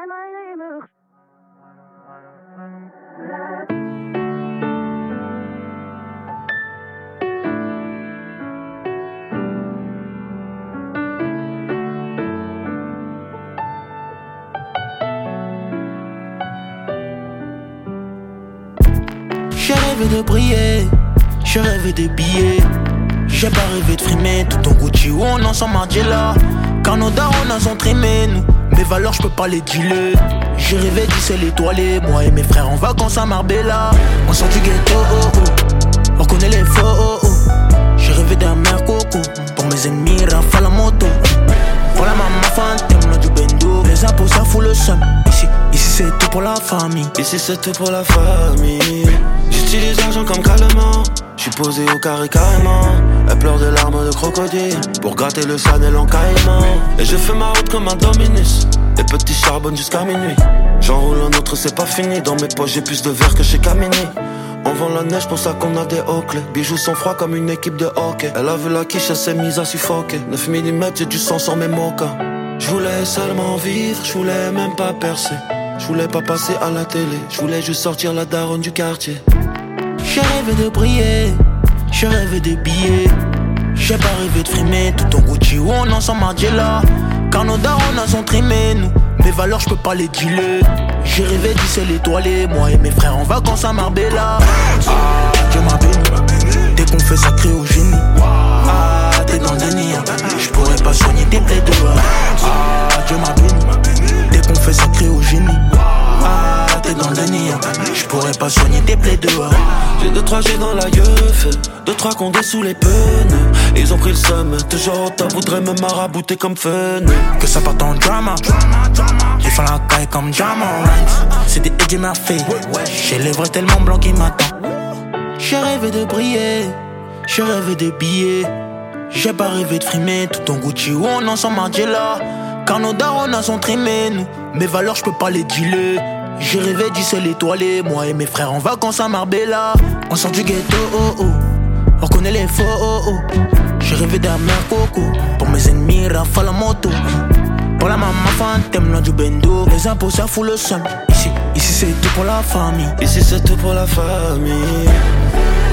J'ai rêvé de briller, j'ai rêvé de billets. J'ai pas rêvé de frimer tout en Gucci ou en ensemble Margiela. Car nos darons ont trimé nous. Mes valeurs j'peux pas les dealer. J'ai rêvé du ciel étoilé. Moi et mes frères en vacances à Marbella. On sort du ghetto, oh oh. On reconnaît les faux, oh oh. J'ai rêvé d'un mer coco. Pour mes ennemis, rafale la moto. Pour la maman fantôme, du bendo. Les impôts ça fout le seum. Ici c'est tout pour la famille. Ici c'est tout pour la famille. J'utilise l'argent comme calmant. J'suis posé au carré carrément. Elle pleure des larmes de crocodile pour gratter le Sanel en caïman. Et je fais ma route comme un Dominus. Des petits charbonnes jusqu'à minuit. J'enroule un autre, c'est pas fini. Dans mes poches j'ai plus de verre que chez Camini. On vend la neige, pour ça qu'on a des hauts clés. Bijoux sont froids comme une équipe de hockey. Elle a vu la quiche, elle s'est mise à suffoquer. 9 mm, j'ai du sang sur mes mochas. J'voulais seulement vivre, j'voulais même pas percer. J'voulais pas passer à la télé, j'voulais juste sortir la daronne du quartier. J'ai rêvé de briller, j'ai rêvé de billets. J'ai pas rêvé de frimer tout en Gucci ou en ensemble Margiela. Car nos darons ont trimé nous. Mes valeurs j'peux pas les dealer. J'ai rêvé du ciel étoilé. Moi et mes frères en vacances à Marbella. Ah, Dieu m'a béni. Dès qu'on fait sacré au génie. Ah, t'es dans le déni. J'pourrais pas soigner tes plaies de ah, Dieu m'a béni. Dès qu'on fait sacré au génie. Ah, t'es dans le déni. J'pourrais pas soigner tes plaies de J'ai 2-3 G dans la yeuf, 2-3 condés sous les pneus. Ils ont pris le seum, toujours au top, voudraient me marabouter comme fun. Que ça parte en drama. Ils font la caille comme Jammer. C'est des Eddie Murphy. J'ai les vrais tellement blancs qui m'attendent. J'ai rêvé de briller, j'ai rêvé de billets. J'ai pas rêvé de frimer tout en Gucci ou en ensemble Margiela. Car nos darons sont trimés nous. Mes valeurs j'peux pas les dealer. J'ai rêvé du ciel étoilé. Moi et mes frères en vacances à Marbella. On sort du ghetto, oh oh. On reconnaît les faux, oh oh. J'ai rêvé d'un mer coco. Pour mes ennemis, rafale la moto. Pour la maman fantôme, loin du bendo. Les impôts ça fout le seum. Ici c'est tout pour la famille. Ici c'est tout pour la famille.